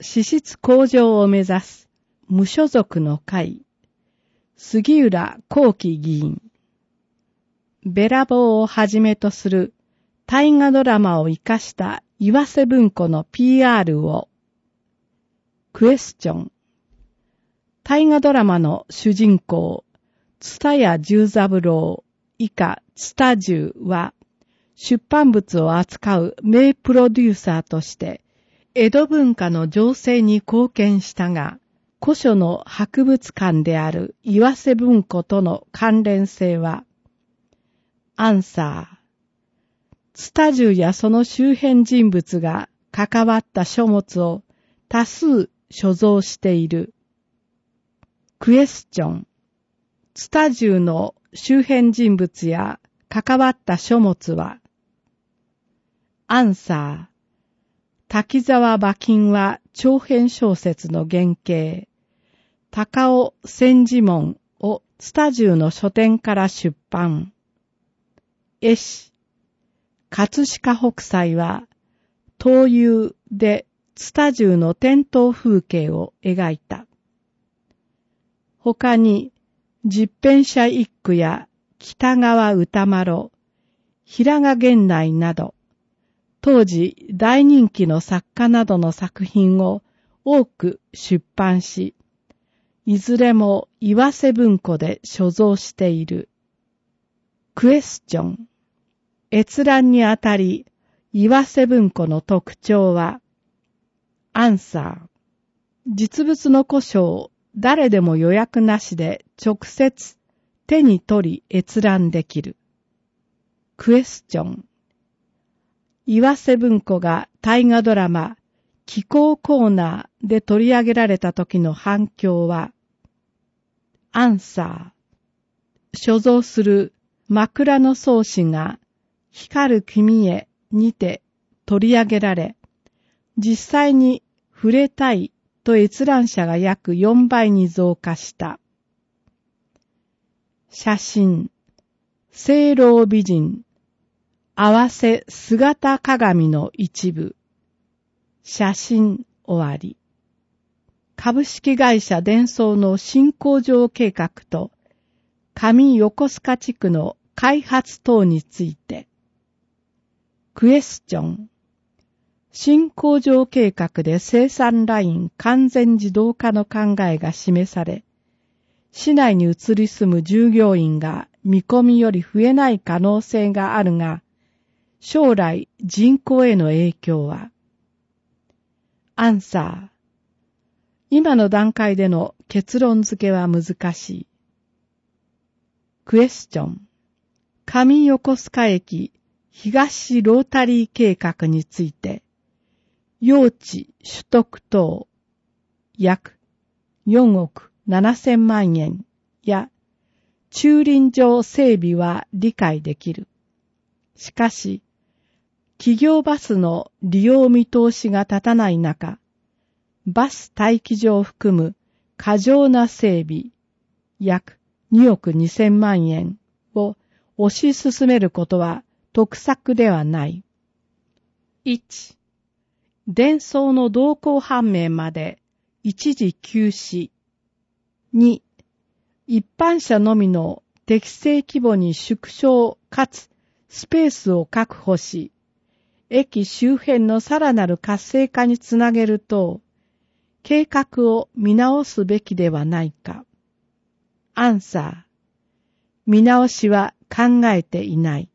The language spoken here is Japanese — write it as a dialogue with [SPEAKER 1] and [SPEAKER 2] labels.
[SPEAKER 1] 資質向上を目指す無所属の会、杉浦幸喜議員、べらぼうをはじめとする大河ドラマを生かした岩瀬文庫の PR を。クエスチョン。大河ドラマの主人公、蔦屋十三郎以下蔦十は、出版物を扱う名プロデューサーとして、江戸文化の醸成に貢献したが、古書の博物館である岩瀬文庫との関連性は、アンサー。蔦十やその周辺人物が関わった書物を多数所蔵している。クエスチョン。蔦十の周辺人物や関わった書物は、アンサー。滝沢馬琴は長編小説の原型、高尾千字文を蔦十の書店から出版。絵師、葛飾北斎は、東遊で蔦十の店頭風景を描いた。他に、十編者一句や北川歌麿、平賀源内など、当時大人気の作家などの作品を多く出版し、いずれも岩瀬文庫で所蔵している。クエスチョン。閲覧にあたり、岩瀬文庫の特徴は、アンサー。実物の古書を誰でも予約なしで直接手に取り閲覧できる。クエスチョン。岩瀬文庫が大河ドラマ、紀行コーナーで取り上げられた時の反響は、アンサー。所蔵する枕草子が光る君へにて取り上げられ、実際に触れたいと閲覧者が約4倍に増加した。写真、青老美人、合わせ姿鏡の一部。写真終わり。株式会社デンソーの新工場計画と上横須賀地区の開発等について。クエスチョン。新工場計画で生産ライン完全自動化の考えが示され、市内に移り住む従業員が見込みより増えない可能性があるが、将来人口への影響は。アンサー。今の段階での結論付けは難しい。クエスチョン。上横須賀駅東ロータリー計画について、用地取得等約4億7000万円や駐輪場整備は理解できる。しかし、企業バスの利用見通しが立たない中、バス待機場を含む過剰な整備約2億2000万円を推し進めることは得策ではない。1. デンソーの動向判明まで一時休止。2. 一般車のみの適正規模に縮小かつスペースを確保し、駅周辺のさらなる活性化につなげると、計画を見直すべきではないか。アンサー。見直しは考えていない。